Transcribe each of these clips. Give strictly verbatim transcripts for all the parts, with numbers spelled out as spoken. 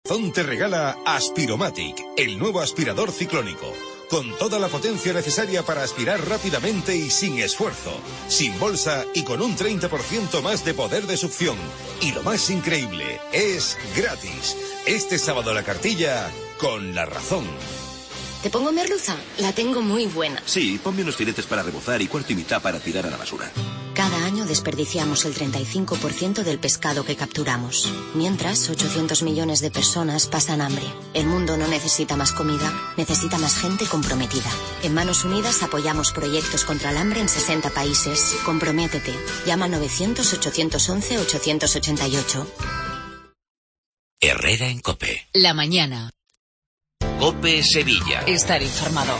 Razón te regala Aspiromatic, el nuevo aspirador ciclónico. Con toda la potencia necesaria para aspirar rápidamente y sin esfuerzo, sin bolsa y con un treinta por ciento más de poder de succión. Y lo más increíble, es gratis. Este sábado la cartilla con La Razón. ¿Te pongo merluza? La tengo muy buena. Sí, ponme unos filetes para rebozar y cuarto y mitad para tirar a la basura. Cada año desperdiciamos el treinta y cinco por ciento del pescado que capturamos. Mientras, ochocientos millones de personas pasan hambre. El mundo no necesita más comida, necesita más gente comprometida. En Manos Unidas apoyamos proyectos contra el hambre en sesenta países. Comprométete. Llama al novecientos, ochocientos once, ochocientos ochenta y ocho. Herrera en COPE. La mañana. COPE Sevilla. Estar informado.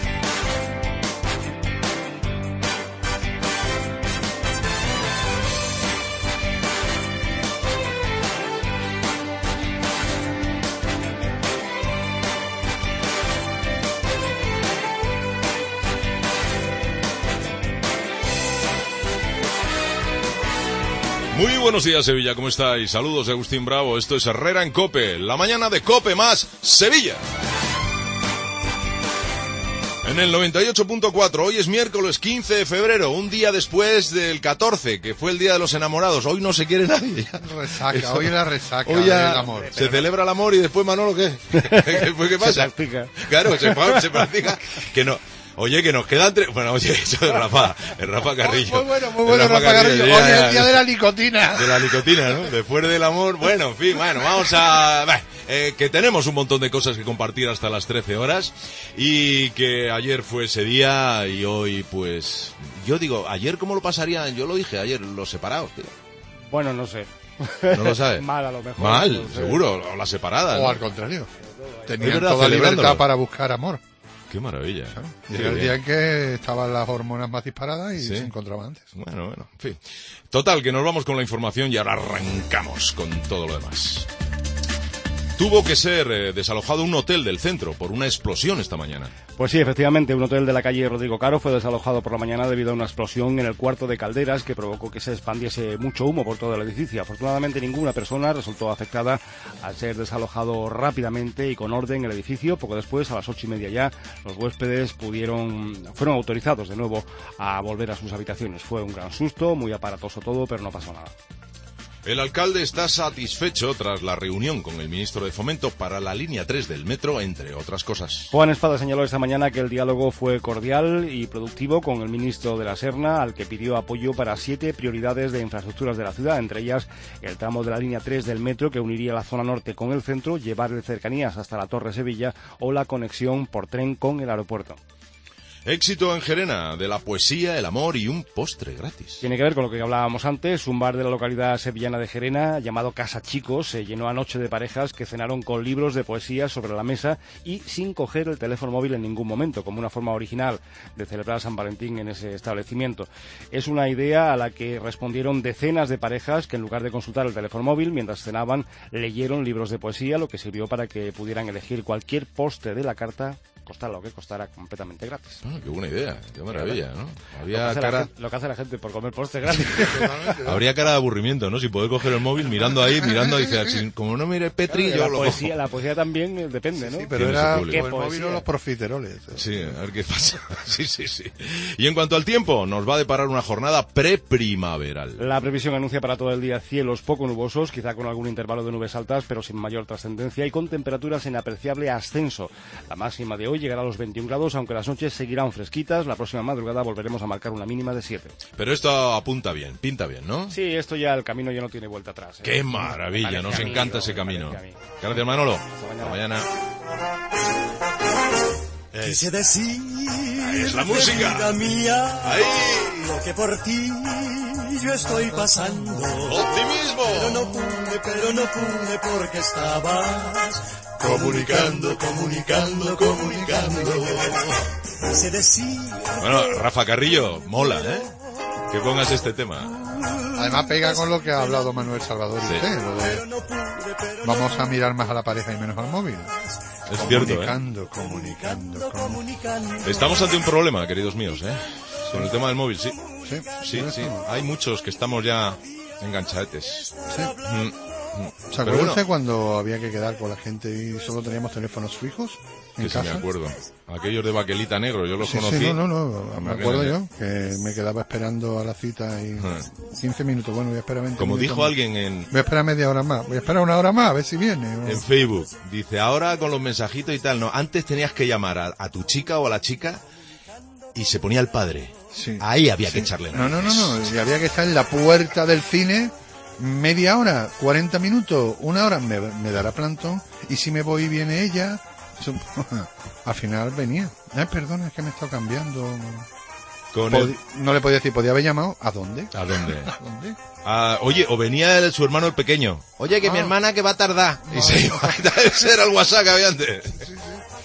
Muy buenos días, Sevilla, ¿cómo estáis? Saludos de Agustín Bravo, esto es Herrera en COPE, la mañana de COPE más Sevilla. En el noventa y ocho punto cuatro, hoy es miércoles quince de febrero, un día después del catorce, que fue el día de los enamorados. Hoy no se quiere nadie. Resaca, Eso. Hoy es la resaca Hoy ya del amor. se celebra el amor y después, Manolo, ¿qué? ¿Qué, ¿qué pasa? Se practica. Claro, se, se practica. Que no... Oye, que nos quedan tres... Bueno, oye, eso es Rafa, es Rafa Carrillo. Muy bueno, muy bueno, Rafa, Rafa Carrillo. Ya, Hoy es ya, el día de la nicotina. De la nicotina, ¿no? Después del amor, bueno, en fin, bueno, vamos a... Eh, que tenemos un montón de cosas que compartir hasta las trece horas y que ayer fue ese día y hoy, pues... Yo digo, ayer cómo lo pasarían, yo lo dije ayer, los separados, tío. Bueno, no sé. ¿No lo sabes? Mal a lo mejor. Mal, no sé. seguro, o las separadas. O ¿no? al contrario. Tenían Es verdad, toda celebrándolo. libertad para buscar amor. Qué maravilla. Claro. Qué Llega el bien. día en que estaban las hormonas más disparadas y Sí. se encontraban antes. Bueno, bueno, en fin. Total, que nos vamos con la información y ahora arrancamos con todo lo demás. Tuvo que ser eh, desalojado un hotel del centro por una explosión esta mañana. Pues sí, efectivamente, un hotel de la calle Rodrigo Caro fue desalojado por la mañana debido a una explosión en el cuarto de calderas que provocó que se expandiese mucho humo por todo el edificio. Afortunadamente ninguna persona resultó afectada al ser desalojado rápidamente y con orden el edificio. Poco después, a las ocho y media ya, los huéspedes pudieron, fueron autorizados de nuevo a volver a sus habitaciones. Fue un gran susto, muy aparatoso todo, pero no pasó nada. El alcalde está satisfecho tras la reunión con el ministro de Fomento para la línea tres del metro, entre otras cosas. Juan Espada señaló esta mañana que el diálogo fue cordial y productivo con el ministro de la Serna, al que pidió apoyo para siete prioridades de infraestructuras de la ciudad, entre ellas el tramo de la línea tres del metro que uniría la zona norte con el centro, llevar de cercanías hasta la Torre Sevilla o la conexión por tren con el aeropuerto. Éxito en Gerena de la poesía, el amor y un postre gratis. Tiene que ver con lo que hablábamos antes. Un bar de la localidad sevillana de Gerena, llamado Casa Chicos, se llenó anoche de parejas que cenaron con libros de poesía sobre la mesa y sin coger el teléfono móvil en ningún momento, como una forma original de celebrar San Valentín en ese establecimiento. Es una idea a la que respondieron decenas de parejas que, en lugar de consultar el teléfono móvil mientras cenaban, leyeron libros de poesía, lo que sirvió para que pudieran elegir cualquier postre de la carta, costara lo que costara, completamente gratis. Ah, qué buena idea, qué maravilla, ¿no? Había Lo que, cara... gente, lo que hace la gente por comer postre gratis. Habría cara de aburrimiento, ¿no? Si poder coger el móvil mirando ahí, mirando y dice, si, como no mire Petri, Claro, yo la lo poesía, cojo. la poesía también eh, depende, ¿no? Sí, pero Tiene era su por público. el ¿Qué móvil poesía? o los profiteroles. Sí, a ver qué pasa. Sí, sí, sí. Y en cuanto al tiempo, nos va a deparar una jornada preprimaveral. La previsión anuncia para todo el día cielos poco nubosos, quizá con algún intervalo de nubes altas, pero sin mayor trascendencia y con temperaturas en apreciable ascenso. La máxima de hoy llegará a los veintiún grados, aunque las noches seguirán fresquitas. La próxima madrugada volveremos a marcar una mínima de siete. Pero esto apunta bien, pinta bien, ¿no? Sí, esto ya, el camino ya no tiene vuelta atrás. ¿eh? ¡Qué maravilla! Parece Nos a mí, encanta ¿no? ese camino. Parece a mí. Gracias, Manolo. Hasta Hasta mañana. mañana. Quise decir Ahí es la música. vida mía, Ahí. lo que por ti yo estoy pasando. ¡Optimismo! Pero no pude, pero no pude porque estabas comunicando, comunicando, comunicando. Quise decir. Bueno, Rafa Carrillo, mola, ¿eh? Que pongas este tema. Además pega con lo que ha hablado Manuel Salvador y Sí. usted, lo de vamos a mirar más a la pareja y menos al móvil. Es cierto, ¿eh? Comunicando, comunicando, comunicando. Estamos ante un problema, queridos míos, ¿eh? Con el tema del móvil, sí. Sí, Sí, sí. Hay muchos que estamos ya enganchadetes. sí. Mm. ¿Se acuerdan bueno, cuando había que quedar con la gente y solo teníamos teléfonos fijos en que casa? Sí, me acuerdo. Aquellos de baquelita negro, yo los sí, conocí. Sí, no, no, no, me acuerdo yo, que me quedaba esperando a la cita y ah. quince minutos, bueno, voy a esperar veinte Como minutos dijo más. alguien en... Voy a esperar media hora más, voy a esperar una hora más, a ver si viene. O... En Facebook, dice, ahora con los mensajitos y tal, no, antes tenías que llamar a, a tu chica o a la chica y se ponía el padre. Sí. Ahí había sí. que echarle narices. No, no, no, no, y había que estar en la puerta del cine media hora, cuarenta minutos, una hora, me, me dará plantón, y si me voy y viene ella, al final venía. Ay, perdona, es que me he estado cambiando. Con Pod- el... No le podía decir, podía haber llamado, ¿a dónde? ¿A dónde? ¿A dónde? Ah, oye, o venía el, su hermano el pequeño. Oye, que ah. mi hermana que va a tardar. Y ah, se iba a quitar, ese era el WhatsApp que había antes. Sí, sí.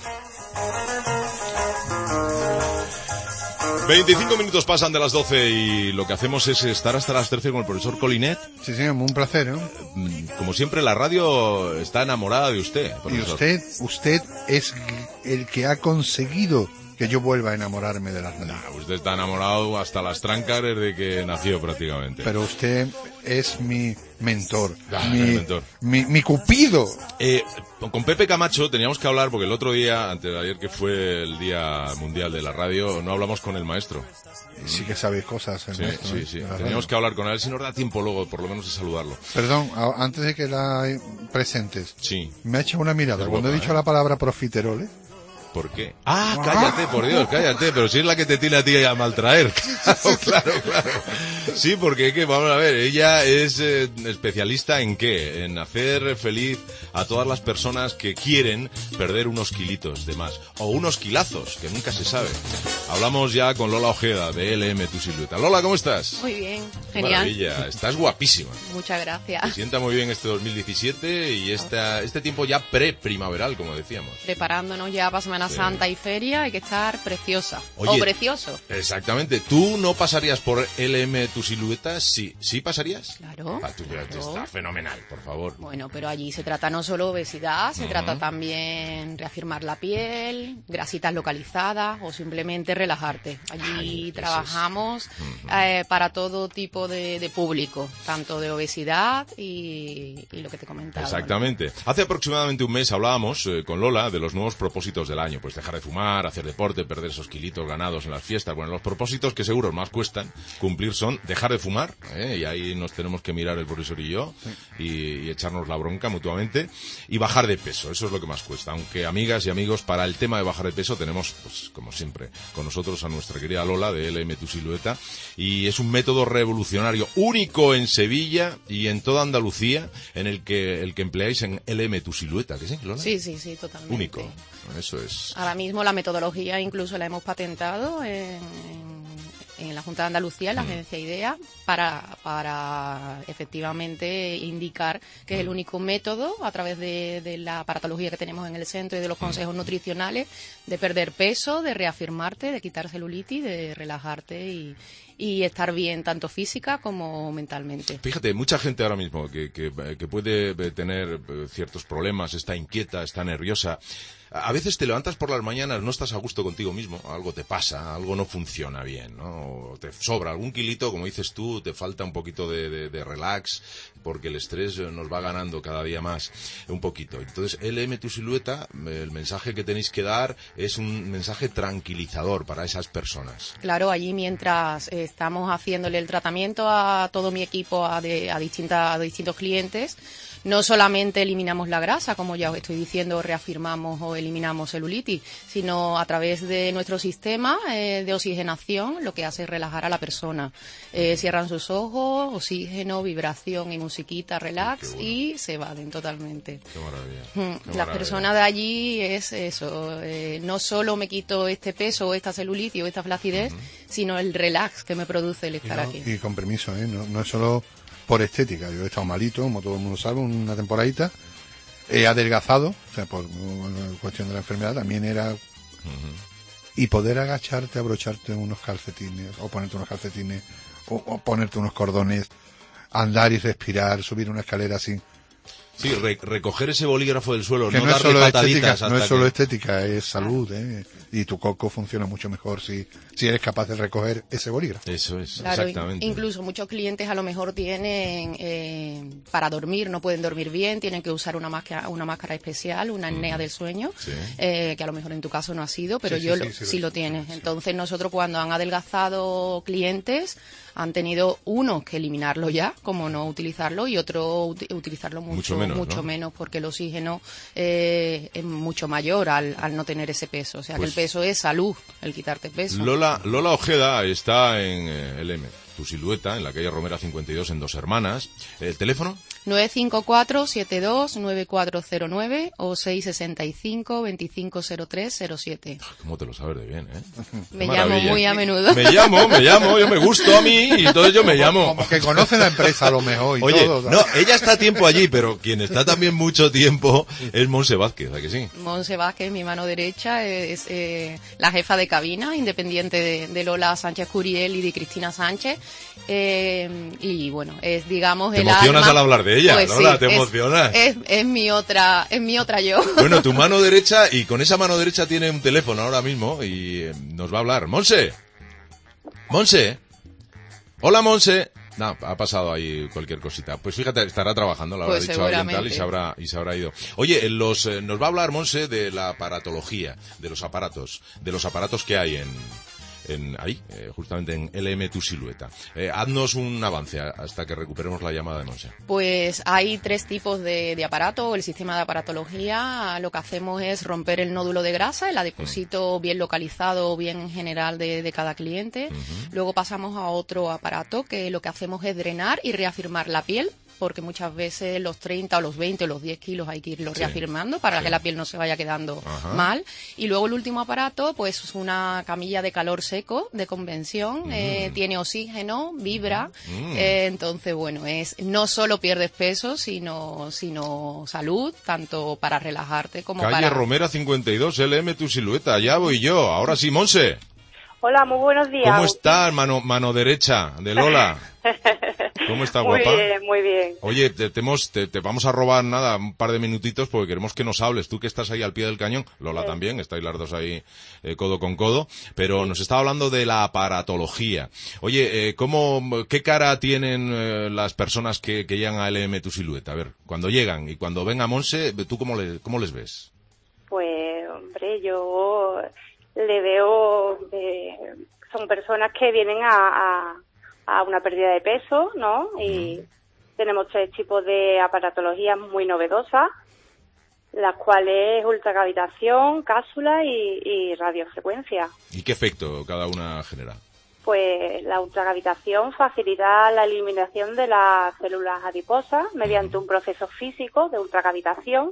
veinticinco minutos pasan de las doce y lo que hacemos es estar hasta las trece con el profesor Colinet. Sí, sí, un placer, ¿no? Como siempre, la radio está enamorada de usted, profesor. Y usted, usted es el que ha conseguido que yo vuelva a enamorarme de las radio. Nah, usted está enamorado hasta las trancas desde que nació prácticamente. Pero usted es mi mentor, ah, mi, mentor. Mi, mi cupido. Eh, con Pepe Camacho teníamos que hablar, porque el otro día, antes de ayer que fue el Día Mundial de la Radio, no hablamos con el maestro. Sí que sabéis cosas, el sí, maestro. Sí, ¿eh? sí, teníamos que hablar con él, si nos da tiempo luego, por lo menos de saludarlo. Perdón, a, antes de que la presentes, sí. me ha hecho una mirada es cuando guapa, he dicho ¿eh? la palabra profiterol, ¿eh? ¿Por qué? Ah, cállate, por Dios, cállate, pero si es la que te tiene a ti a maltraer. Claro, claro, claro. Sí, porque que vamos a ver, ella es eh, especialista en qué, en hacer feliz a todas las personas que quieren perder unos kilitos de más, o unos kilazos, que nunca se sabe. Hablamos ya con Lola Ojeda, de L M Tu Silueta. Lola, ¿cómo estás? Muy bien, genial. Maravilla, estás guapísima. Muchas gracias. Te sienta muy bien este dos mil diecisiete y esta, este tiempo ya pre-primaveral, como decíamos. Preparándonos ya para Semana sí. Santa y feria, hay que estar preciosa. Oye, o precioso. Exactamente. ¿Tú no pasarías por L M Tu Silueta? Sí, ¿sí pasarías? Claro. Ah, tú, claro. Está fenomenal, por favor. Bueno, pero allí se trata no solo obesidad, se uh-huh. trata también reafirmar la piel, grasitas localizadas o simplemente relajarte. Allí Ay, trabajamos es... uh-huh. eh, para todo tipo de, de público, tanto de obesidad y, y lo que te comentaba. Exactamente. ¿No? Hace aproximadamente un mes hablábamos eh, con Lola de los nuevos propósitos del año. Pues dejar de fumar, hacer deporte, perder esos kilitos ganados en las fiestas. Bueno, los propósitos que seguro más cuestan cumplir son dejar de fumar, ¿eh? Y ahí nos tenemos que mirar el profesor y yo sí. y, y echarnos la bronca mutuamente, y bajar de peso, eso es lo que más cuesta. Aunque, amigas y amigos, para el tema de bajar de peso tenemos, pues como siempre, con nosotros a nuestra querida Lola de L M Tu Silueta, y es un método revolucionario, único en Sevilla y en toda Andalucía, en el que el que empleáis en L M Tu Silueta, ¿que sí, Lola? Sí, sí, sí, totalmente. Único, eso es. Ahora mismo la metodología incluso la hemos patentado en, en la Junta de Andalucía, en la mm. agencia IDEA, para, para efectivamente indicar que mm. es el único método, a través de, de la aparatología que tenemos en el centro y de los consejos mm. nutricionales, de perder peso, de reafirmarte, de quitar celulitis, de relajarte y... y estar bien tanto física como mentalmente. Fíjate, mucha gente ahora mismo que, que, que puede tener ciertos problemas, está inquieta, está nerviosa. A veces te levantas por las mañanas, no estás a gusto contigo mismo, algo te pasa, algo no funciona bien, ¿no? O te sobra algún kilito, como dices tú, te falta un poquito de, de, de relax, porque el estrés nos va ganando cada día más un poquito. Entonces, L M Tu Silueta, el mensaje que tenéis que dar es un mensaje tranquilizador para esas personas. Claro, allí mientras estamos haciéndole el tratamiento a todo mi equipo, a, de, a, distintas, a distintos clientes, no solamente eliminamos la grasa, como ya os estoy diciendo, reafirmamos o eliminamos celulitis, sino a través de nuestro sistema eh, de oxigenación, lo que hace es relajar a la persona. Eh, cierran sus ojos, oxígeno, vibración y musiquita, relax, bueno. y se evaden totalmente. Qué maravilla. Mm, Qué Las maravilla. personas de allí es eso, eh, no solo me quito este peso o esta celulitis o esta flacidez, uh-huh. sino el relax que me produce el estar y no, aquí. Y con permiso, ¿eh? no, no es solo por estética. Yo he estado malito, como todo el mundo sabe, una temporadita. He adelgazado, o sea, por cuestión de la enfermedad, también era... Uh-huh. Y poder agacharte, abrocharte unos calcetines, o ponerte unos calcetines, o, o ponerte unos cordones, andar y respirar, subir una escalera así. Sí, re- recoger ese bolígrafo del suelo, Que no, no es darle solo pataditas estética, hasta no es que- solo estética, es salud, ¿eh? Y tu coco funciona mucho mejor si, si eres capaz de recoger ese bolígrafo. Eso es, Claro, exactamente. incluso muchos clientes a lo mejor tienen, eh, para dormir, no pueden dormir bien, tienen que usar una máscara, una máscara especial, una apnea del sueño, Sí. eh, que a lo mejor en tu caso no ha sido, pero Sí, sí, yo sí, lo- sí, sí, lo- lo tienes. Entonces nosotros cuando han adelgazado clientes, han tenido unos que eliminarlo ya, como no utilizarlo, y otro uti- utilizarlo mucho, Mucho menos, mucho ¿no? menos, porque el oxígeno eh, es mucho mayor al, al no tener ese peso. O sea, Pues- que el peso es salud, el quitarte peso. Lola, Lola Ojeda está en eh, L M, tu silueta, en la calle Romera cincuenta y dos, en Dos Hermanas. ¿El teléfono? nueve cinco cuatro siete dos nueve cuatro cero nueve o seis seis cinco veinticinco cero tres cero siete. ¿Cómo te lo sabes de bien, eh? Me Qué llamo maravilla. muy a menudo. Me llamo, me llamo, yo me gusto a mí y entonces yo me llamo. Como que conoce la empresa a lo mejor y Oye, todo. no, ¿sabes? ella está a tiempo allí, pero quien está también mucho tiempo es Monse Vázquez, ¿a que sí? Monse Vázquez, mi mano derecha, es eh, la jefa de cabina, independiente de, de Lola Sánchez Curiel y de Cristina Sánchez. Eh, y bueno, es digamos Te el emocionas alma. al hablar de ella, Pues Lola, sí, te es- emocionas. Es, es mi otra, es mi otra yo. Bueno, tu mano derecha, y con esa mano derecha tiene un teléfono ahora mismo y eh, nos va a hablar. Monse. Monse. Hola, Monse. No, ha pasado ahí cualquier cosita. Pues fíjate, estará trabajando, lo habrá Pues dicho alguien tal y seguramente. se habrá, y se habrá ido. Oye, en los, eh, nos va a hablar Monse de la aparatología, de los aparatos, de los aparatos que hay en, en ahí, eh, justamente en L M Tu Silueta. Eh, haznos un avance a- hasta que recuperemos la llamada de Monse. Pues hay tres tipos de, de aparato. El sistema de aparatología, lo que hacemos es romper el nódulo de grasa, el adipocito bien localizado, bien en general de, de cada cliente. Luego pasamos a otro aparato que lo que hacemos es drenar y reafirmar la piel, porque muchas veces los treinta o los veinte o los diez kilos hay que irlos Sí. reafirmando para Sí. que la piel no se vaya quedando Ajá. mal. Y luego el último aparato, pues es una camilla de calor seco de convención, eh, tiene oxígeno, vibra, Mm. eh, entonces bueno, es no solo pierdes peso, sino sino salud, tanto para relajarte como Calle para... Romera cincuenta y dos, L M Tu Silueta, allá voy yo. Ahora sí, Monse. Hola, muy buenos días. ¿Cómo Agustín. estás, mano, mano derecha de Lola? ¿Cómo está, Muy guapa? bien, muy bien. Oye, te, te hemos- te- te vamos a robar nada, un par de minutitos porque queremos que nos hables. Tú que estás ahí al pie del cañón, Lola Sí. también, estáis las dos ahí eh, codo con codo, pero nos estaba hablando de la aparatología. Oye, eh, ¿cómo, qué cara tienen eh, las personas que, que llegan a L M Tu Silueta? A ver, cuando llegan y cuando ven a Monse, ¿tú cómo, le- cómo les ves? Pues, hombre, yo le veo... eh, son personas que vienen a, a, a una pérdida de peso, ¿no? Y tenemos tres tipos de aparatologías muy novedosas, las cuales ultracavitación, cápsula y, y radiofrecuencia. ¿Y qué efecto cada una genera? Pues la ultracavitación facilita la eliminación de las células adiposas mediante un proceso físico de ultracavitación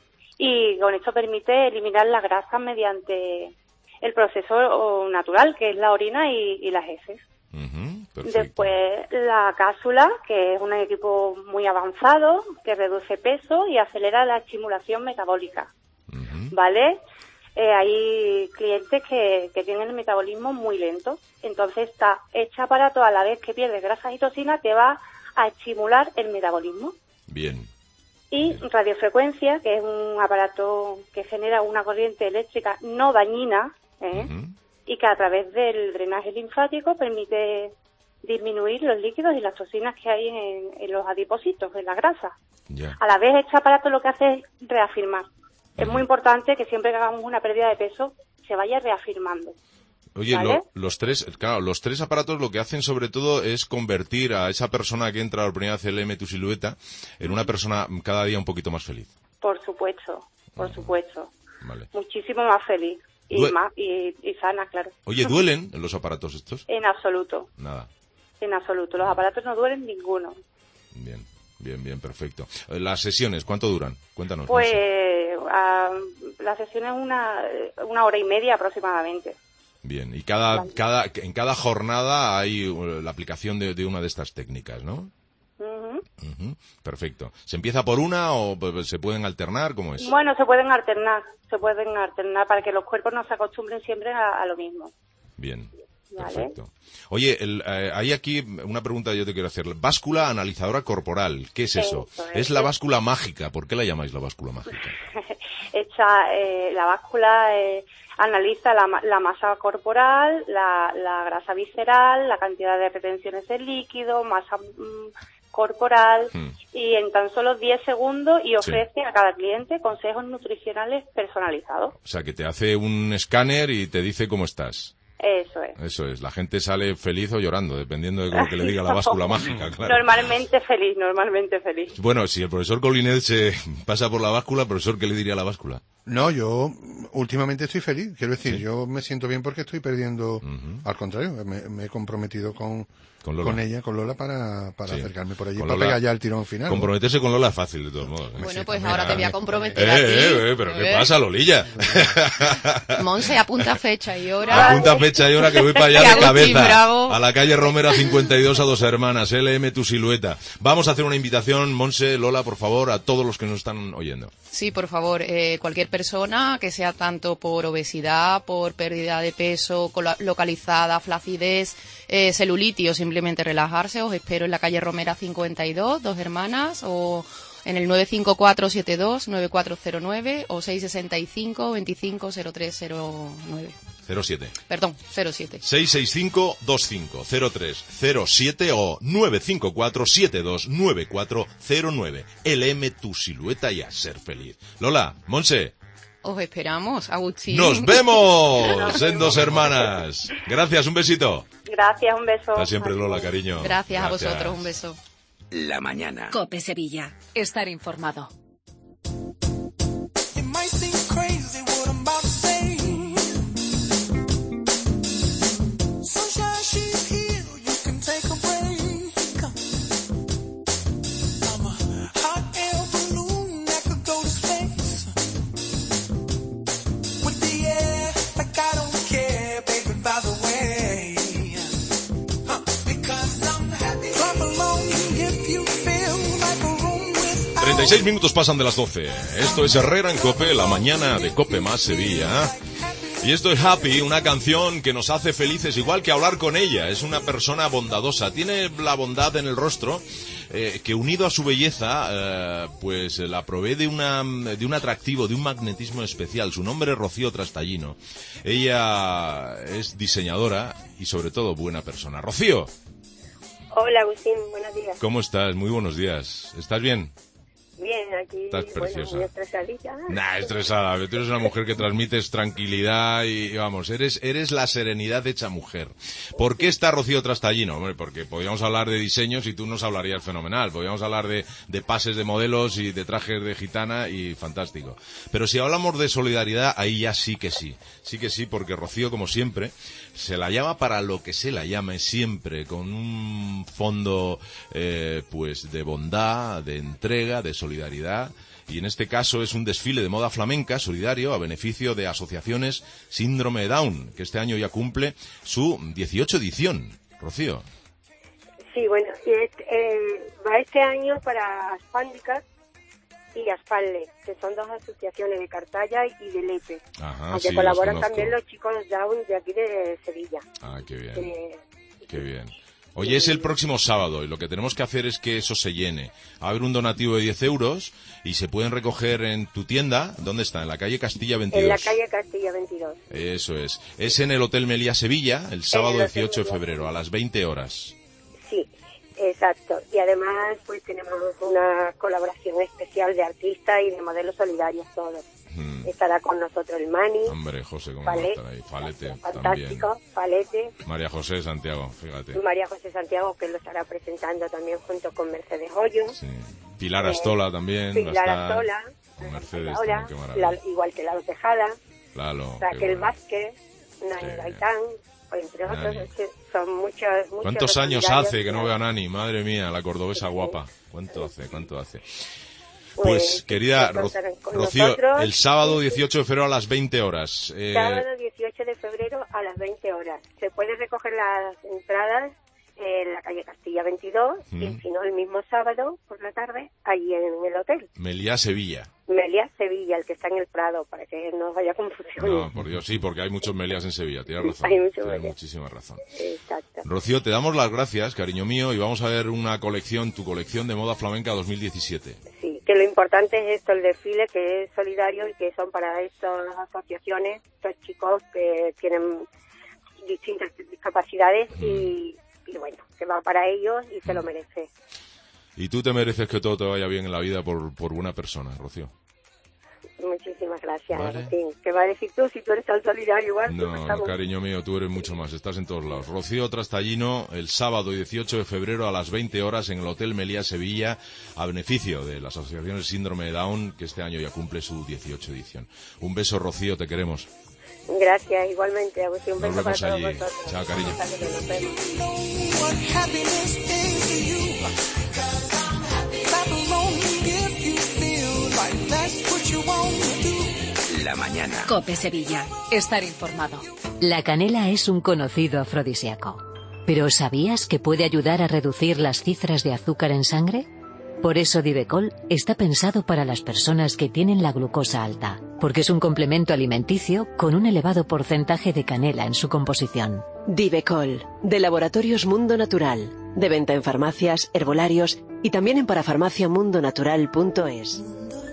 y con esto permite eliminar la grasa mediante el proceso natural, que es la orina y, y las heces. Ujú, perfecto. Después la cápsula, que es un equipo muy avanzado, que reduce peso y acelera la estimulación metabólica. Ujú. ¿Vale? Eh, hay clientes que, que tienen el metabolismo muy lento. Entonces, está hecha para toda la vez que pierdes grasas y toxinas, te va a estimular el metabolismo. Bien. Y radiofrecuencia, que es un aparato que genera una corriente eléctrica no dañina, ¿eh? Ujú. y que a través del drenaje linfático permite disminuir los líquidos y las toxinas que hay en, en los adipocitos, en la grasa. Ya. A la vez, este aparato lo que hace es reafirmar. Es Ujú. muy importante que siempre que hagamos una pérdida de peso se vaya reafirmando. Oye, ¿Vale? lo- los tres, claro, los tres aparatos lo que hacen sobre todo es convertir a esa persona que entra por primera vez en L M Tu Silueta en una persona cada día un poquito más feliz. Por supuesto, por supuesto. Vale. Muchísimo más feliz y Due- más y, y sana, claro. Oye, ¿duelen los aparatos estos? En absoluto, Nada. en absoluto. Los aparatos no duelen ninguno. Bien, bien, bien, perfecto. Eh, Las sesiones, ¿cuánto duran? Cuéntanos. Pues Monse. ah, la sesión es una, una hora y media aproximadamente. Bien, y cada, Vale. cada, en cada jornada hay uh, la aplicación de, de una de estas técnicas, ¿no? Ujú. Ujú, perfecto. ¿Se empieza por una o pues, se pueden alternar? ¿Cómo es? Bueno, se pueden alternar, se pueden alternar para que los cuerpos no se acostumbren siempre a, a lo mismo. Bien. ¿vale? Perfecto. Oye, el, eh, hay aquí una pregunta que yo te quiero hacer. Báscula analizadora corporal, ¿qué es eso? Eso es. Es la báscula mágica. ¿Por qué la llamáis la báscula mágica? Esta, eh, la báscula eh, analiza la, ma- la masa corporal, la, la grasa visceral, la cantidad de retenciones de líquido, masa mm, corporal, Hmm. y en tan solo diez segundos y Sí. ofrece a cada cliente consejos nutricionales personalizados. O sea, que te hace un escáner y te dice cómo estás. Eso es. Eso es. La gente sale feliz o llorando, dependiendo de lo que le diga la báscula mágica, claro. Normalmente feliz, normalmente feliz. Bueno, si el profesor Colinet se pasa por la báscula, profesor, ¿qué le diría a la báscula? No, yo últimamente estoy feliz. Quiero decir, yo me siento bien porque estoy perdiendo. Ujú. Al contrario, me, me he comprometido con, Con Lola. con ella, con Lola, para, para Sí. acercarme por allí, Con para Lola. pegar ya el tirón final. ¿no? Comprometerse con Lola es fácil, de todos modos. ¿eh? Bueno, Sí, pues también, ahora te voy a también. comprometer Eh, a ti. eh, eh, pero ¿qué Eh. pasa, Lolilla? Monse, apunta fecha y hora. Apunta fecha y hora que voy para allá Y de Agustín cabeza. Bravo. A la calle Romera cincuenta y dos a Dos Hermanas, L M Tu Silueta. Vamos a hacer una invitación, Monse, Lola, por favor, a todos los que nos están oyendo. Sí, por favor, eh, cualquier persona que sea tanto por obesidad, por pérdida de peso cola- localizada, flacidez, eh, celulitis o simplemente relajarse, os espero en la calle Romera cincuenta y dos, Dos Hermanas, o en el nueve cinco cuatro siete dos nueve cuatro cero nueve o seis seis cinco veinticinco cero tres cero nueve. cero siete. Perdón, cero siete. seis seis cinco dos cinco cero tres cero siete o nueve cinco cuatro siete dos nueve cuatro cero nueve. L M Tu Silueta y a ser feliz. Lola, Monse, Os esperamos, Agustín. nos vemos en Dos Hermanas. Gracias, un besito. Gracias, un beso. Hasta siempre, Lola, cariño. Gracias, a vosotros, un beso. La mañana. Cope Sevilla. Estar informado. It might seem crazy what I'm about to say. Sunshine, she's here, you can take a break. I'm a hot air balloon that could go to space. With the air, like I don't care, baby, by the way. Huh, because I'm happy. Clap along if you feel like a room with treinta y seis minutos pasan de las doce. Esto es Herrera en Cope, la mañana de Cope más Sevilla. Y esto es Happy, una canción que nos hace felices, igual que hablar con ella. Es una persona bondadosa, tiene la bondad en el rostro, eh, que unido a su belleza, eh, pues la provee de, una, de un atractivo, de un magnetismo especial. Su nombre es Rocío Trastallino. Ella es diseñadora y sobre todo buena persona. Rocío, Hola, Agustín, buenos días. ¿cómo estás? Muy buenos días. ¿Estás bien? Bien, aquí, Estás preciosa. bueno, muy estresadita. Nah, estresada. Tú eres una mujer que transmites tranquilidad y, vamos, eres eres la serenidad hecha mujer. ¿Por qué está Rocío Trastallino? Hombre, porque podríamos hablar de diseños y tú nos hablarías fenomenal. Podríamos hablar de, de pases de modelos y de trajes de gitana y fantástico. Pero si hablamos de solidaridad, ahí ya sí que sí. Sí que sí, porque Rocío, como siempre, se la llama para lo que se la llame siempre, con un fondo eh, pues de bondad, de entrega, de solidaridad, y en este caso es un desfile de moda flamenca solidario a beneficio de asociaciones Síndrome de Down, que este año ya cumple su dieciocho edición. Rocío. Sí, bueno, y es, eh, va este año para Aspándicas y Aspalle, que son dos asociaciones de Cartaya y de Lepe, Ajá, aunque sí, colaboran los conozco. también los chicos Down de aquí de Sevilla. Ah, qué bien, Eh, qué bien. Oye, es el próximo sábado y lo que tenemos que hacer es que eso se llene. Va a haber un donativo de diez euros y se pueden recoger en tu tienda. ¿Dónde está? En la calle Castilla veintidós. en la calle Castilla veintidós. Eso es. Es en el Hotel Meliá Sevilla, el sábado el Hotel dieciocho de Meliá. febrero, a las veinte horas. Sí, exacto. Y además, pues tenemos una colaboración especial de artistas y de modelos solidarios todos. Mm. Estará con nosotros el Mani, Hombre, José, ¿cómo va a Falet, estar ahí? Falete también. fantástico, Falete, María José Santiago, fíjate. María José Santiago, que lo estará presentando también junto con Mercedes Hoyo, Sí. Pilar Eh, Astola también. va a Pilar estar. Astola, Con Mercedes ahora, también, qué maravilla. la- igual que Lalo Tejada, Lalo, qué Raquel bueno. Vázquez, Nani Sí. Gaitán, entre otros, Nani. es que son muchos, muchos ¿Cuántos años solidarios hace que no veo a Nani? Madre mía, la cordobesa guapa. ¿Cuánto hace? ¿Cuánto hace? Pues, Pues, querida que Ro- contarán con Rocío, nosotros. el sábado dieciocho de febrero a las veinte horas. Eh, Sábado dieciocho de febrero a las veinte horas. Se pueden recoger las entradas en la calle Castilla veintidós, Mm. y si no, el mismo sábado por la tarde, allí en el hotel. Meliá Sevilla. Meliá Sevilla, el que está en el Prado, para que no haya confusión. No, por Dios, sí, porque hay muchos Meliás en Sevilla, tienes razón. Hay muchos Tienes Meliás. muchísima razón. Exacto. Rocío, te damos las gracias, cariño mío, y vamos a ver una colección, tu colección de moda flamenca dos mil diecisiete. Sí, que lo importante es esto, el desfile, que es solidario y que son para estas asociaciones, estos chicos que tienen distintas discapacidades y, y bueno, que va para ellos y se lo merece. Y tú te mereces que todo te vaya bien en la vida por, por buena persona, Rocío. Muchísimas gracias, Vale. Agustín. ¿Qué va a decir tú si tú eres tan solidario igual? No, que estamos? cariño mío, tú eres mucho más, estás en todos lados. Rocío Trastallino, el sábado dieciocho de febrero a las veinte horas en el Hotel Meliá Sevilla, a beneficio de la Asociación Síndrome de Down, que este año ya cumple su dieciocho edición. Un beso, Rocío, te queremos. Gracias, igualmente, Agustín. Un Nos beso para vemos todos allí. vosotros. Chao, cariño. Nos vemos. What happiness is to you. Clap along if you feel like that's what you want to do. La mañana. Cope Sevilla. Estar informado. La canela es un conocido afrodisíaco. ¿Pero sabías que puede ayudar a reducir las cifras de azúcar en sangre? Por eso Divecol está pensado para las personas que tienen la glucosa alta, porque es un complemento alimenticio con un elevado porcentaje de canela en su composición. Divecol, de Laboratorios Mundo Natural, de venta en farmacias, herbolarios y también en parafarmacia mundo natural punto es.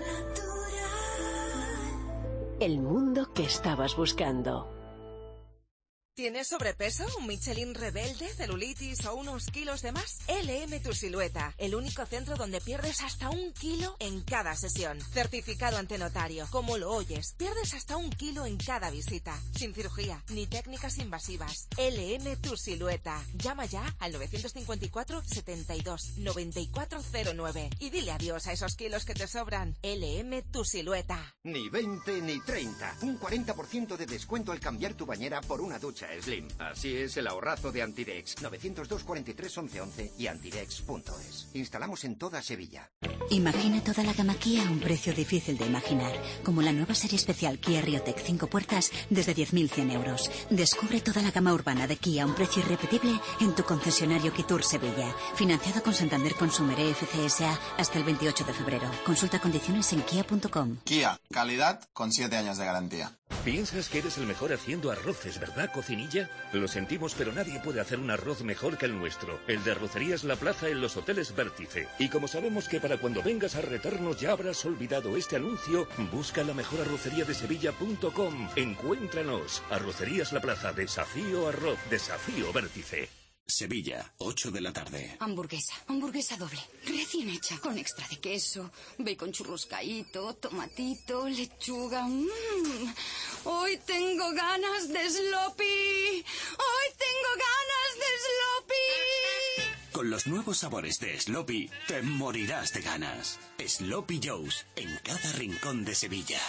El mundo que estabas buscando. ¿Tienes sobrepeso, un Michelin rebelde, celulitis o unos kilos de más? L M Tu Silueta, el único centro donde pierdes hasta un kilo en cada sesión. Certificado ante notario, como lo oyes, pierdes hasta un kilo en cada visita. Sin cirugía, ni técnicas invasivas. L M Tu Silueta. Llama ya al nueve cinco cuatro, setenta y dos, noventa y cuatro cero nueve y dile adiós a esos kilos que te sobran. L M Tu Silueta. Ni veinte ni treinta. Un cuarenta por ciento de descuento al cambiar tu bañera por una ducha Slim. Así es el ahorrazo de Antidex. nueve cero dos, cuarenta y tres, once once y antidex punto es. Instalamos en toda Sevilla. Imagina toda la gama Kia a un precio difícil de imaginar. Como la nueva serie especial Kia Riotec cinco puertas desde diez mil cien euros. Descubre toda la gama urbana de Kia a un precio irrepetible en tu concesionario Kitur Sevilla. Financiado con Santander Consumer E F C S A hasta el veintiocho de febrero. Consulta condiciones en kia punto com. Kia, calidad con siete años de garantía. ¿Piensas que eres el mejor haciendo arroces, verdad, cocinilla? Lo sentimos, pero nadie puede hacer un arroz mejor que el nuestro. El de Arrocerías La Plaza en los hoteles Vértice. Y como sabemos que para cuando vengas a retarnos ya habrás olvidado este anuncio, busca la mejor arrocería de Sevilla punto com. Encuéntranos. Arrocerías La Plaza, desafío arroz, desafío Vértice. Sevilla, ocho de la tarde. Hamburguesa, hamburguesa doble, recién hecha, con extra de queso, bacon churruscaíto, tomatito, lechuga. Mmm. Hoy tengo ganas de sloppy. Hoy tengo ganas de sloppy. Con los nuevos sabores de Sloppy, te morirás de ganas. Sloppy Joe's, en cada rincón de Sevilla.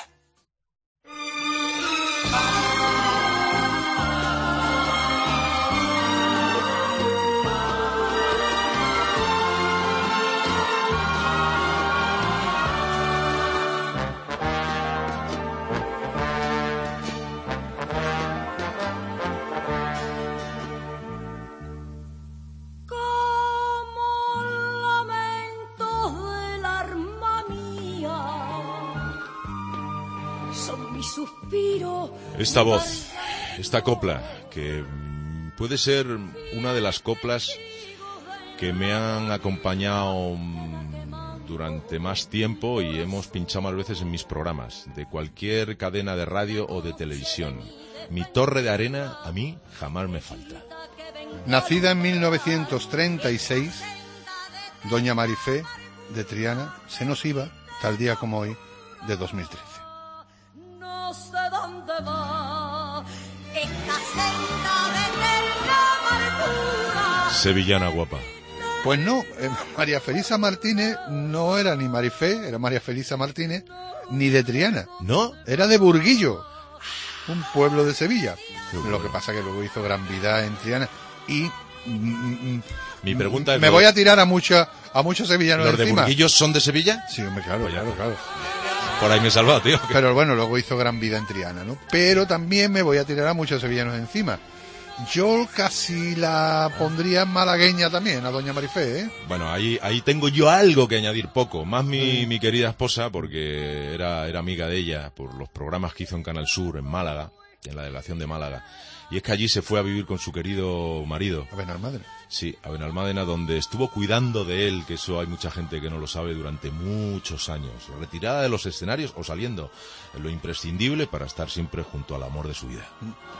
Esta voz, esta copla, que puede ser una de las coplas que me han acompañado durante más tiempo y hemos pinchado más veces en mis programas, de cualquier cadena de radio o de televisión. Mi torre de arena, a mí, jamás me falta. Nacida en mil novecientos treinta y seis, doña Marifé de Triana se nos iba, tal día como hoy, de dos mil trece. No sé dónde va esta senda de eterna amargura. Sevillana guapa. Pues no, eh, María Felisa Martínez no era ni Marifé, era María Felisa Martínez, ni de Triana. ¿No? Era de Burguillo, un pueblo de Sevilla. Lo que pasa que luego hizo gran vida en Triana y... Mm, Mi pregunta es... Me voy a tirar a, mucha, a muchos sevillanos ¿Los de encima. Burguillos son de Sevilla? Sí, hombre, claro, Pues claro, claro. Por ahí me he salvado, tío. Pero bueno, luego hizo gran vida en Triana, ¿no? Pero también me voy a tirar a muchos sevillanos encima. Yo casi la pondría malagueña también, a doña Marifé, ¿eh? Bueno, ahí ahí tengo yo algo que añadir, poco. Más mi, mi querida esposa, porque era, era amiga de ella por los programas que hizo en Canal Sur, en Málaga, en la delegación de Málaga. Y es que allí se fue a vivir con su querido marido. A Benalmádena. Sí, a Benalmádena, donde estuvo cuidando de él, que eso hay mucha gente que no lo sabe, durante muchos años. Retirada de los escenarios o saliendo, lo imprescindible para estar siempre junto al amor de su vida.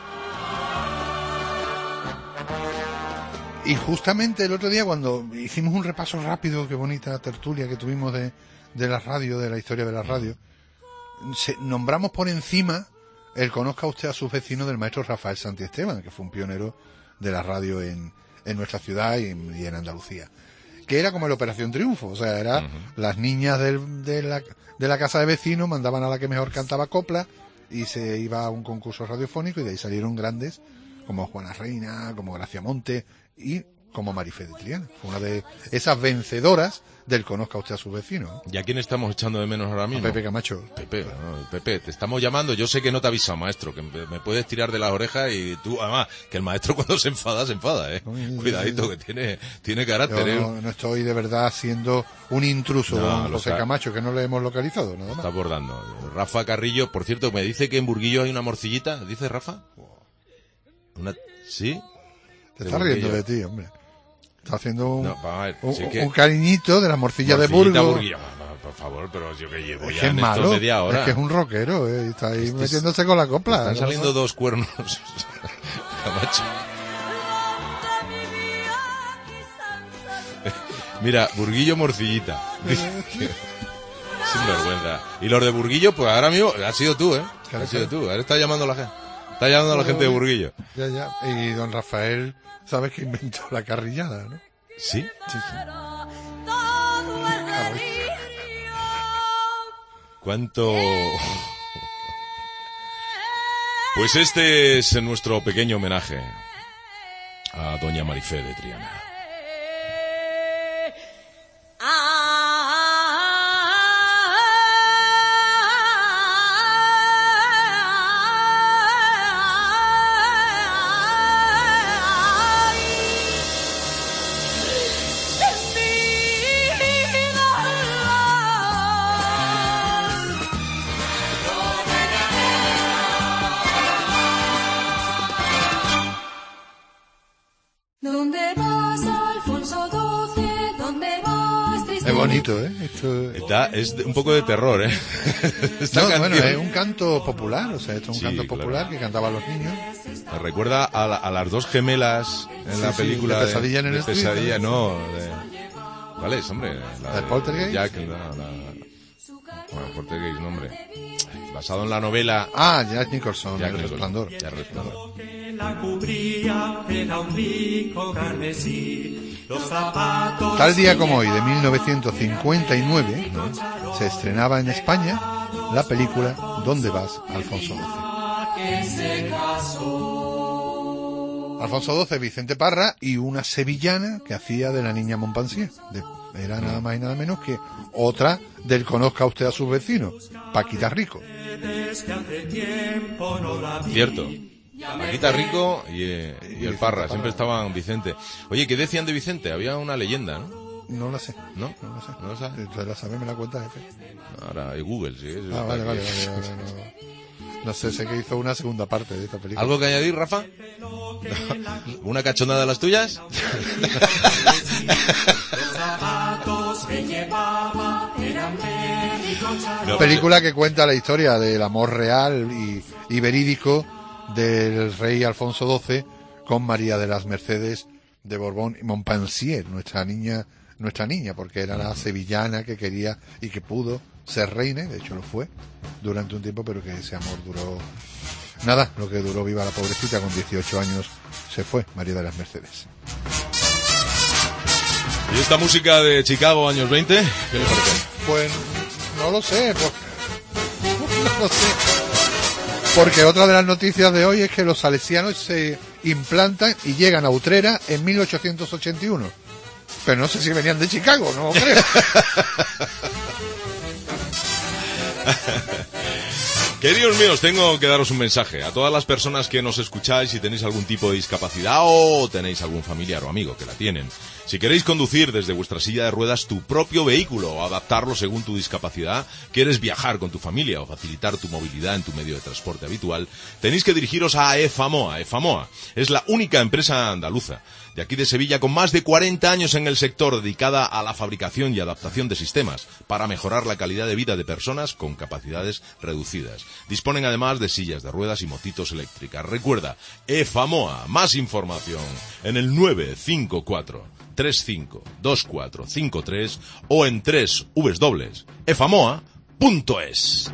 Y justamente el otro día, cuando hicimos un repaso rápido, qué bonita tertulia que tuvimos de, de la radio, de la historia de la radio, se, nombramos por encima el conozca usted a sus vecinos del maestro Rafael Santiesteban, que fue un pionero de la radio en, en nuestra ciudad y en, y en Andalucía. Que era como el Operación Triunfo, o sea, era uh-huh. las niñas del, de, la, de la casa de vecinos mandaban a la que mejor cantaba copla y se iba a un concurso radiofónico y de ahí salieron grandes como Juana Reina, como Gracia Monte y como Marifé de Triana. Fue una de esas vencedoras del conozca usted a sus vecinos. ¿Y a quién estamos echando de menos ahora mismo? A Pepe Camacho. Pepe, no, Pepe, te estamos llamando. Yo sé que no te avisa, maestro, que me puedes tirar de las orejas y tú, además, que el maestro cuando se enfada, se enfada, ¿eh? Uy, Cuidadito, que tiene, tiene carácter, Yo ¿eh? no, no estoy de verdad siendo un intruso, No, don lo José está- Camacho, que no le hemos localizado, nada más. Está abordando. Rafa Carrillo, por cierto, me dice que en Burguillo hay una morcillita. ¿Dice Rafa? Una, ¿sí? Te De estás riendo Burguillo. de ti, hombre. Está haciendo un, No, vamos a ver, un, sí que- un cariñito de la morcilla de Morcillita Burgos. Burguillo. No, no, por favor, pero yo que llevo Es ya que es en esto malo, media hora. es que es un rockero, ¿eh? Y está ahí Este es- metiéndose con la copla. Están ¿no? saliendo dos cuernos. Camacho. Mira, Burguillo morcillita. Sin vergüenza. Y los de Burguillo, pues ahora mismo, has sido tú, ¿eh? Claro, Has sido claro. tú. Ahora está llamando a la gente. Está llamando a la gente de Burguillo. Ya, ya. Y don Rafael, ¿sabes que inventó la carrillada, no? ¿Sí? Sí, sí. ¿Cuánto...? Pues este es nuestro pequeño homenaje a doña Marifé de Triana. ¿Dónde vas, Alfonso doce? ¿Dónde vas, triste? Es bonito, ¿eh? Esto... Está, es de- un poco de terror, ¿eh? Esta No, canción bueno, es un canto popular, o sea, esto es un Sí, canto claro. popular que cantaban los niños. me recuerda a, la- a las dos gemelas en Sí, la sí, película de Pesadilla en el de Street, Pesadilla, ¿no? no, de, ¿cuál es, hombre? La ¿De Poltergeist? Jack, la, la, bueno, Poltergeist, no, hombre. Basado en la novela Ah, Jack Nicholson, Jack El Nicholson. Resplandor. Jack Resplandor. La cubría, era un rico carmesí. Los zapatos. Tal día como hoy, de mil novecientos cincuenta y nueve, se estrenaba en España la película ¿Dónde vas, Alfonso doce? Que se casó. Alfonso doce, Vicente Parra y una sevillana que hacía de la niña Montpensier. De- era nada más y nada menos que otra del conozca usted a sus vecinos, Paquita Rico. Desde hace tiempo no la vi. Cierto. Paquita Rico y, eh, y el Parra, siempre estaban Vicente. Oye, ¿qué decían de Vicente? Había una leyenda, ¿no? No la sé. ¿No? No la sé. ¿No lo sabes? Si usted la sabe, me la cuenta, jefe. Ahora hay Google, sí. eso Ah, está vale, aquí. vale, vale, vale, no. No sé, sé que hizo una segunda parte de esta película. ¿Algo que añadir, Rafa? ¿Una cachondada de las tuyas? Los zapatos que llevaba eran verde y con charol. No, Película que cuenta la historia del amor real y, y verídico del rey Alfonso doce con María de las Mercedes de Borbón y Montpensier, nuestra niña, nuestra niña, porque era la sevillana que quería y que pudo ser reina, y de hecho lo fue durante un tiempo, pero que ese amor duró nada, lo que duró viva la pobrecita, con dieciocho años se fue María de las Mercedes. ¿Y esta música de Chicago, años veinte? ¿Qué le parece? Pues no lo sé, porque, no lo sé. Porque otra de las noticias de hoy es que los salesianos se implantan y llegan a Utrera en mil ochocientos ochenta y uno. Pero no sé si venían de Chicago, no creo. Queridos míos, tengo que daros un mensaje a todas las personas que nos escucháis si tenéis algún tipo de discapacidad o tenéis algún familiar o amigo que la tienen. Si queréis conducir desde vuestra silla de ruedas tu propio vehículo o adaptarlo según tu discapacidad, quieres viajar con tu familia o facilitar tu movilidad en tu medio de transporte habitual, tenéis que dirigiros a EFAMOA. EFAMOA es la única empresa andaluza de aquí de Sevilla con más de cuarenta años en el sector, dedicada a la fabricación y adaptación de sistemas para mejorar la calidad de vida de personas con capacidades reducidas. Disponen además de sillas de ruedas y motitos eléctricas. Recuerda, EFAMOA, más información en el nueve cinco cuatro tres cinco dos cuatro cinco tres o en tres w w w punto efamoa punto es.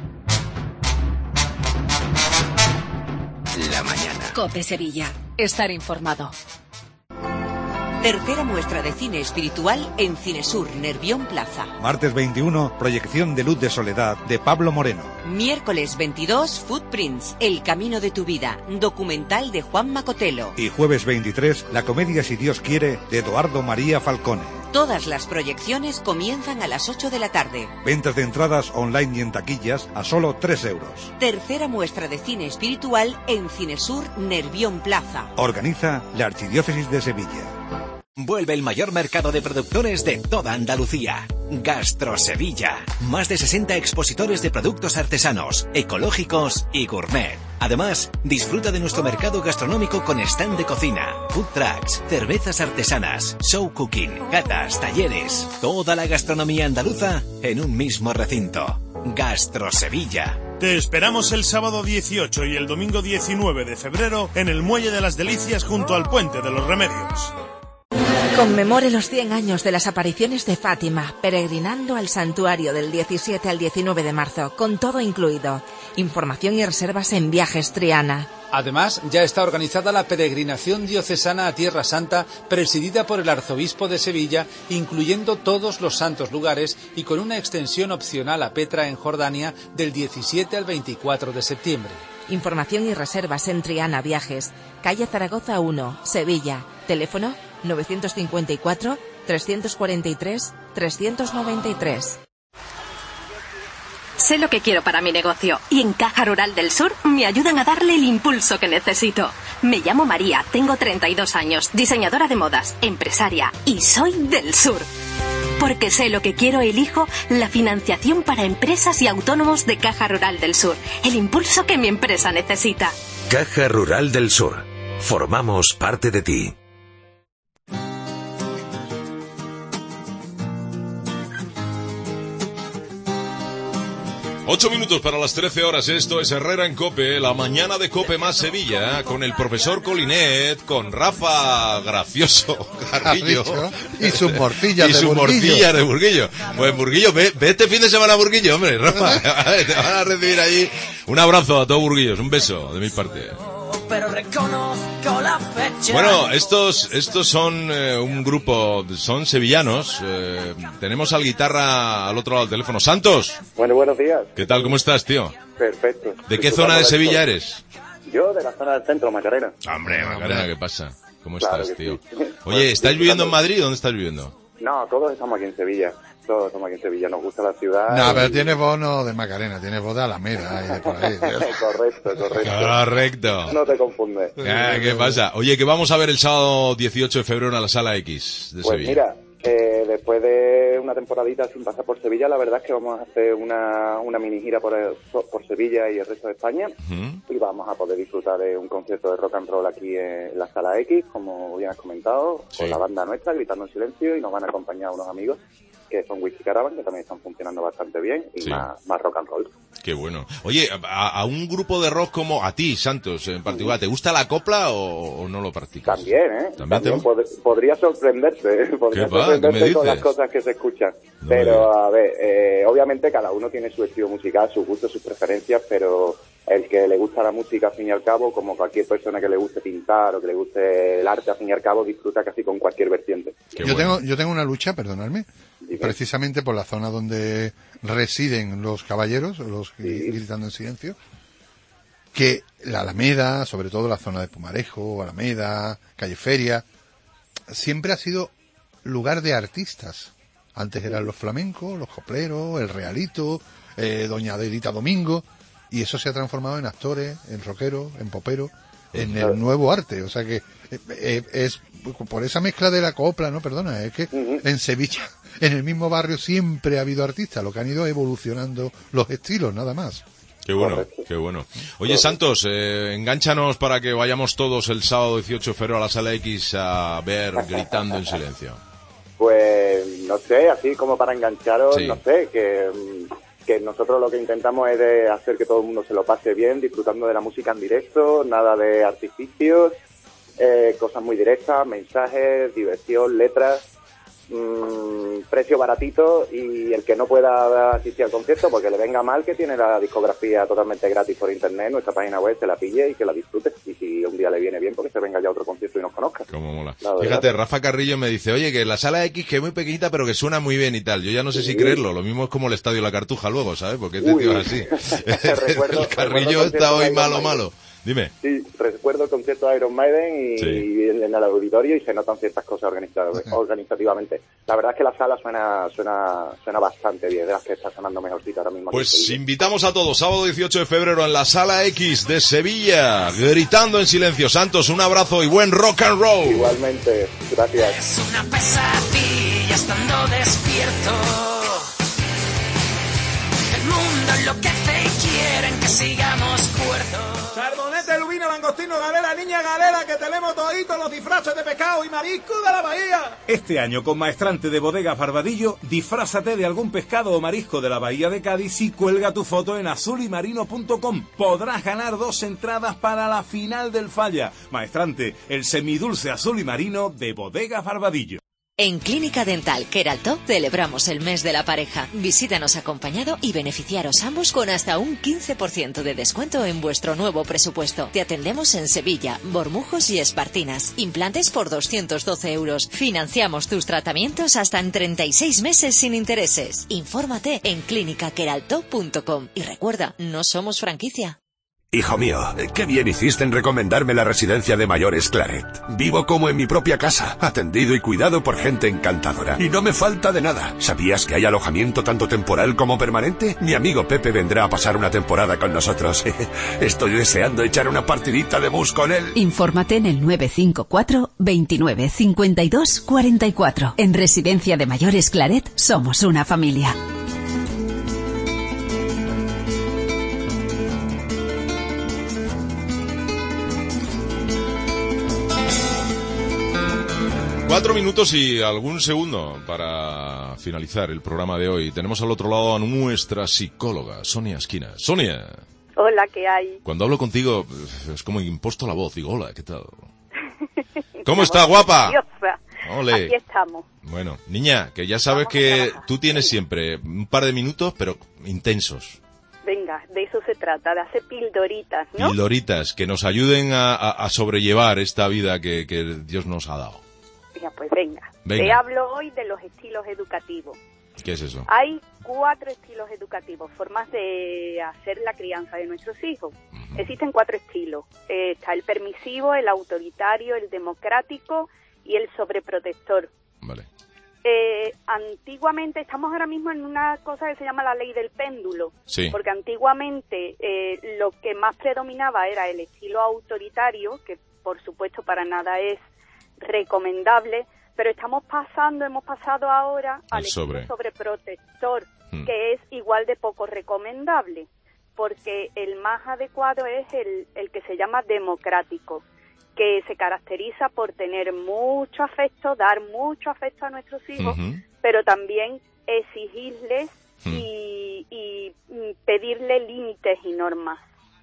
La mañana. COPE Sevilla. Estar informado. Tercera muestra de cine espiritual en Cinesur, Nervión Plaza. Martes veintiuno, proyección de Luz de Soledad, de Pablo Moreno. Miércoles veintidós, Footprints, El camino de tu vida, documental de Juan Macotelo. Y jueves veintitrés, la comedia Si Dios quiere, de Eduardo María Falcone. Todas las proyecciones comienzan a las ocho de la tarde. Ventas de entradas online y en taquillas a solo tres euros. Tercera muestra de cine espiritual en Cinesur, Nervión Plaza. Organiza la Archidiócesis de Sevilla. Vuelve el mayor mercado de productores de toda Andalucía. Gastro Sevilla. Más de sesenta expositores de productos artesanos, ecológicos y gourmet. Además, disfruta de nuestro mercado gastronómico con stand de cocina, food trucks, cervezas artesanas, show cooking, catas, talleres. Toda la gastronomía andaluza en un mismo recinto. Gastro Sevilla. Te esperamos el sábado dieciocho y el domingo diecinueve de febrero en el Muelle de las Delicias junto al Puente de los Remedios. Conmemore los cien años de las apariciones de Fátima, peregrinando al santuario del diecisiete al diecinueve de marzo, con todo incluido. Información y reservas en Viajes Triana. Además, ya está organizada la peregrinación diocesana a Tierra Santa, presidida por el arzobispo de Sevilla, incluyendo todos los santos lugares y con una extensión opcional a Petra en Jordania del diecisiete al veinticuatro de septiembre. Información y reservas en Triana Viajes, calle Zaragoza uno, Sevilla. Teléfono novecientos cincuenta y cuatro, trescientos cuarenta y tres, trescientos noventa y tres. Sé lo que quiero para mi negocio y en Caja Rural del Sur me ayudan a darle el impulso que necesito. Me llamo María, tengo treinta y dos años, diseñadora de modas, empresaria y soy del Sur. Porque sé lo que quiero, elijo la financiación para empresas y autónomos de Caja Rural del Sur. El impulso que mi empresa necesita. Caja Rural del Sur. Formamos parte de ti. Ocho minutos para las trece horas, esto es Herrera en COPE, la mañana de COPE más Sevilla, con el profesor Colinet, con Rafa Gracioso Carrillo. Y sus morcillas y de sus Burguillo. morcillas de Burguillo. Pues Burguillo, ve, ve este fin de semana a Burguillo, hombre, Rafa. Te van a recibir ahí. Un abrazo a todos Burguillos, un beso de mi parte. Pero reconozco la fecha. Bueno, estos estos son eh, un grupo, son sevillanos. Eh, tenemos al guitarra al otro lado del teléfono. Santos. Bueno, buenos días. ¿Qué tal? ¿Cómo estás, tío? Perfecto. ¿De qué zona de Sevilla eres? Yo, de la zona del centro, Macarena. Hombre, Macarena, ¿qué pasa? ¿Cómo Claro estás, que tío? sí. Oye, ¿estás viviendo en Madrid o dónde estás viviendo? No, todos estamos aquí en Sevilla. Todos estamos aquí en Sevilla. Nos gusta la ciudad. No, y- pero tienes voz no de Macarena, tienes voz de Alameda y de por ahí. correcto, correcto. Correcto. No te confundes. Ah, ¿qué pasa? Oye, ¿qué vamos a ver el sábado dieciocho de febrero en la Sala X de Pues Sevilla? mira, eh, después de una temporadita sin pasar por Sevilla, la verdad es que vamos a hacer una, una mini gira por, el- por Sevilla y el resto de España. Ujú. Y vamos a poder disfrutar de un concierto de rock and roll aquí en la Sala X, como bien has comentado, Sí. con la banda nuestra, Gritando en Silencio, y nos van a acompañar unos amigos que son Whisky Caravan, que también están funcionando bastante bien, y Sí. más, más rock and roll. Qué bueno. Oye, a, a un grupo de rock como a ti, Santos, en particular, ¿te gusta la copla o, o no lo practicas? También, ¿eh? ¿También te- pod- podría sorprenderse, podría ¿Qué va? sorprenderte ¿Qué me con las dices? cosas que se escuchan. No pero, a ver, eh, obviamente cada uno tiene su estilo musical, sus gustos, sus preferencias, pero el que le gusta la música, al fin y al cabo, como cualquier persona que le guste pintar o que le guste el arte, al fin y al cabo, disfruta casi con cualquier vertiente. Yo tengo, yo tengo una lucha, perdonadme, precisamente por la zona donde residen los caballeros, los que- Gritando en Silencio, que la Alameda, sobre todo la zona de Pumarejo, Alameda, Calle Feria, siempre ha sido lugar de artistas. Antes eran los flamencos, los copleros, el Realito, eh, Doña Adelita Domingo, y eso se ha transformado en actores, en rockeros, en poperos, en el nuevo arte. O sea que eh, eh, es por esa mezcla de la copla, ¿no? Perdona, es que uh-huh. en Sevilla, en el mismo barrio, siempre ha habido artistas, lo que han ido evolucionando los estilos, nada más. Qué bueno, qué bueno. Oye, Santos, eh, engánchanos para que vayamos todos el sábado dieciocho de febrero a la Sala X a ver Gritando en Silencio. Pues, no sé, así como para engancharos, sí. no sé, que, que nosotros lo que intentamos es de hacer que todo el mundo se lo pase bien, disfrutando de la música en directo, nada de artificios, eh, cosas muy directas, mensajes, diversión, letras, mmm, precio baratito, y el que no pueda asistir al concierto, porque le venga mal, que tiene la discografía totalmente gratis por internet, nuestra página web, se la pille y que la disfrute, y si un día le viene bien, porque se venga ya a otro concierto y nos conozca. Cómo mola. Fíjate, Rafa Carrillo me dice, oye, que la Sala X, que es muy pequeñita, pero que suena muy bien y tal. Yo ya no sé sí. si creerlo, lo mismo es como el Estadio La Cartuja luego, ¿sabes? Porque este tío es así. recuerdo, el Carrillo está hoy malo, malo. Dime. Sí, recuerdo el concierto de Iron Maiden y, sí. y en el auditorio, y se notan ciertas cosas organizativamente. La verdad es que la sala suena suena suena bastante bien, de las que está sonando mejorcita ahora mismo. Pues invitamos a todos, sábado dieciocho de febrero en la Sala X de Sevilla, Gritando en Silencio. Santos, un abrazo y buen rock and roll. Igualmente, gracias. Es una pesadilla estando despierto. El mundo enloquece y quieren que sigamos cuerdos. Sardonete, lubina, langostino, galera, niña galera, que tenemos toditos los disfraces de pescado y marisco de la bahía. Este año, con Maestrante de Bodegas Barbadillo, disfrázate de algún pescado o marisco de la bahía de Cádiz y cuelga tu foto en azulimarino punto com. Podrás ganar dos entradas para la final del Falla. Maestrante, el semidulce azul y marino de Bodegas Barbadillo. En Clínica Dental Queraltó celebramos el mes de la pareja. Visítanos acompañado y beneficiaros ambos con hasta un quince por ciento de descuento en vuestro nuevo presupuesto. Te atendemos en Sevilla, Bormujos y Espartinas. Implantes por doscientos doce euros. Financiamos tus tratamientos hasta en treinta y seis meses sin intereses. Infórmate en clínica queraltó punto com. Y recuerda, no somos franquicia. Hijo mío, qué bien hiciste en recomendarme la residencia de mayores Claret. Vivo como en mi propia casa, atendido y cuidado por gente encantadora. Y no me falta de nada. ¿Sabías que hay alojamiento tanto temporal como permanente? Mi amigo Pepe vendrá a pasar una temporada con nosotros. Estoy deseando echar una partidita de mus con él. Infórmate en el nueve cinco cuatro, veintinueve, cincuenta y dos, cuarenta y cuatro. En Residencia de Mayores Claret somos una familia. Cuatro minutos y algún segundo para finalizar el programa de hoy. Tenemos al otro lado a nuestra psicóloga, Sonia Esquina. Sonia. Hola, ¿qué hay? Cuando hablo contigo es como imposto la voz. Digo, hola, ¿qué tal? ¿Cómo está, guapa? Diosa. Ole. Aquí estamos. Bueno, niña, que ya sabes que tú tienes siempre un par de minutos, pero intensos. Venga, de eso se trata, de hacer pildoritas, ¿no? Pildoritas, que nos ayuden a, a, a sobrellevar esta vida que, que Dios nos ha dado. Ya, pues venga. venga. Te hablo hoy de los estilos educativos. ¿Qué es eso? Hay cuatro estilos educativos, formas de hacer la crianza de nuestros hijos. Uh-huh. Existen cuatro estilos. Eh, está el permisivo, el autoritario, el democrático y el sobreprotector. Vale. Eh, antiguamente, estamos ahora mismo en una cosa que se llama la ley del péndulo. Sí. Porque antiguamente eh, lo que más predominaba era el estilo autoritario, que por supuesto para nada es recomendable, pero estamos pasando, hemos pasado ahora al sobre. sobreprotector, hmm. que es igual de poco recomendable, porque el más adecuado es el, el que se llama democrático, que se caracteriza por tener mucho afecto, dar mucho afecto a nuestros hijos, uh-huh. pero también exigirles hmm. y, y pedirle límites y normas.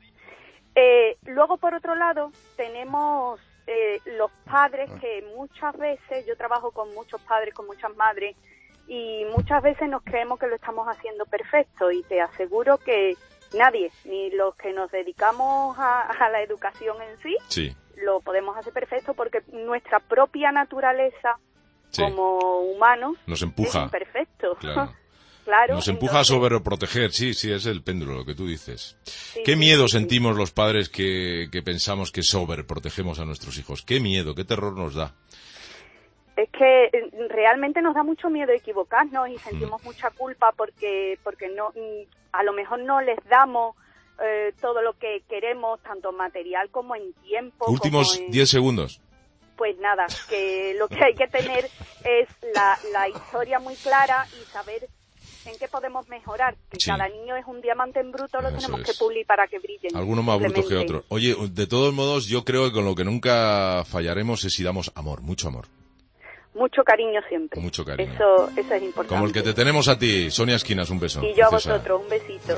Eh, luego, por otro lado, tenemos Eh, los padres que muchas veces, yo trabajo con muchos padres, con muchas madres, y muchas veces nos creemos que lo estamos haciendo perfecto, y te aseguro que nadie, ni los que nos dedicamos a, a la educación en sí, sí, lo podemos hacer perfecto, porque nuestra propia naturaleza sí. como humanos nos empuja. Es imperfecto. Claro. Claro, nos empuja entonces... a sobreproteger, sí, sí, es el péndulo lo que tú dices. Sí, ¿Qué sí, miedo sí, sentimos sí. los padres que, que pensamos que sobreprotegemos a nuestros hijos? ¿Qué miedo, qué terror nos da? Es que realmente nos da mucho miedo equivocarnos y sentimos mm. mucha culpa porque porque no a lo mejor no les damos eh, todo lo que queremos, tanto material como en tiempo. Últimos como en... diez segundos. Pues nada, que lo que hay que tener es la, la historia muy clara y saber en qué podemos mejorar. Que Sí. cada niño es un diamante en bruto, lo Eso tenemos es. que pulir para que brillen. Algunos más brutos que simplemente. otros. Oye, de todos modos, yo creo que con lo que nunca fallaremos es si damos amor, mucho amor. Mucho cariño siempre. Mucho cariño. Eso, eso es importante. Como el que te tenemos a ti, Sonia Esquinas, un beso. Y yo a Preciosa. vosotros, un besito.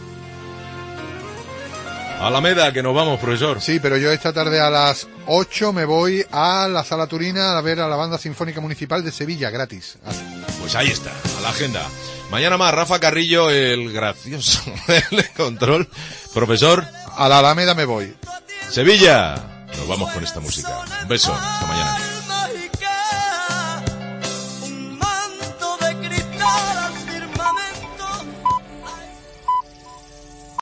Alameda, que nos vamos, profesor. Sí, pero yo esta tarde a las ocho me voy a la Sala Turina a ver a la Banda Sinfónica Municipal de Sevilla, gratis. Pues ahí está, a la agenda. Mañana más, Rafa Carrillo, el gracioso del control. Profesor. A la Alameda me voy. Sevilla. Nos vamos con esta música. Un beso, hasta mañana.